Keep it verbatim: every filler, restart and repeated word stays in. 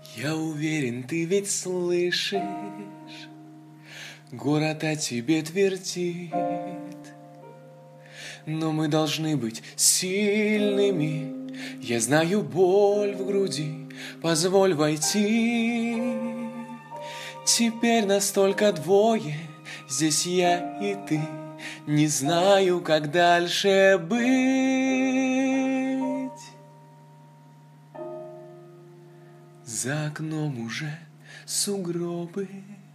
Я уверен, ты ведь слышишь, город о тебе твердит. Но мы должны быть сильными. Я знаю боль в груди, позволь войти. Теперь нас только двое, здесь я и ты. Не знаю, как дальше быть. За окном уже сугробы.